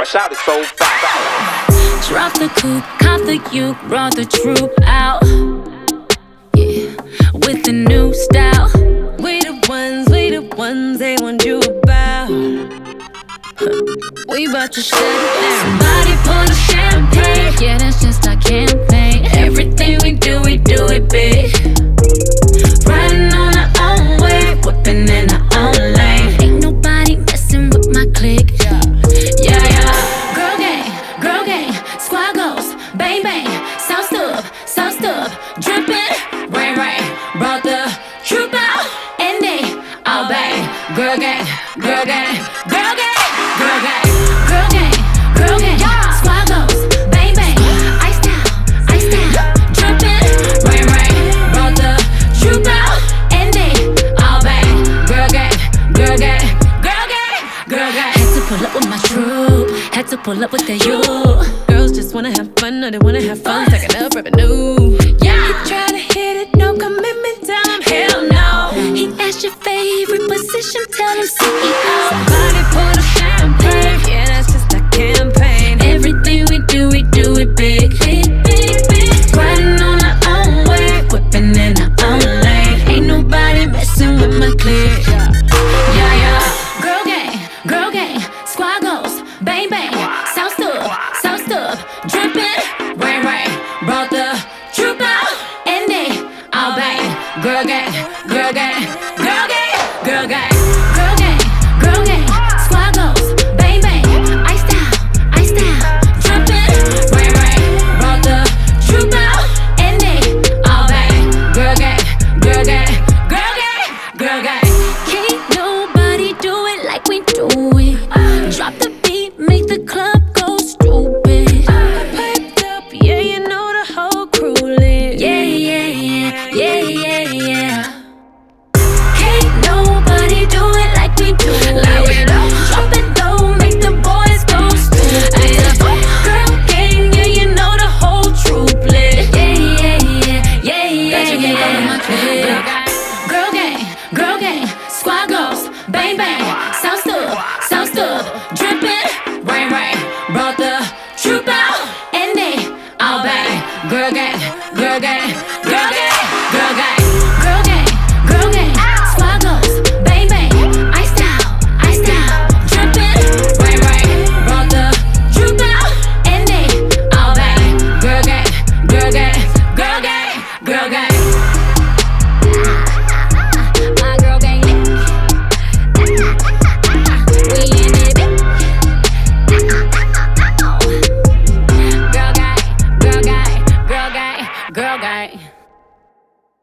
shout it so fast. Drop the coupe, cop the uke, brought the troop out. Yeah, with the new style. We the ones they want you about. We bout to shut it down. Somebody pour the champagne. Yeah, that's just our campaign. Everything we do it big. Riding on our own wave, whipping in our own lane. Ain't nobody messing with my clique. Yeah, yeah. Girl gang, squad goes, bang bang. South stub, drippin', rain, brought the troop out, and they all bang. Girl gang, girl gang, girl gang, girl gang, girl gang, girl gang. Squad goes, bang bang. Iced out, drippin', rain, brought the troop out, and they all bang. Girl gang, girl gang, girl gang, girl gang. Had to pull up with my troop, had to pull up with the you. Girls just wanna have fun, no, they wanna have fun, stacking up revenue. Yeah. You try to hit it, no commitment time, hell no. He asked your favorite position, tell him CEO. Somebody pour the champagne, yeah, that's just a campaign. Everything we do it big. Riding on our own wave, whipping in our own lane. Ain't nobody messing with my clique. Yeah, yeah. Girl gang, squad goes, bang bang. South stub, drippin', rain, brought the troop out, and they all bang. Girl gang, girl gang, girl gang, girl gang, girl gang, girl gang. Squad goes, bang bang. Iced out, drippin', rain, brought the troop out, and they all bang. Girl gang, girl gang, girl gang, girl gang. Can't nobody do it like we do it. Drop the beat, make the club go stupid. Piped up, yeah, you know the whole crew lit. Yeah. Can't nobody do it like we do it. Drop it low, make the boys go stupid. Girl gang, yeah, you know the whole troop lit. Yeah. Bet you can't go to my clique. Girl gang, squad goes, bang bang. South stub, drippin', rain, brought the troop out, and they all bang. Girl gang, girl gang, girl gang.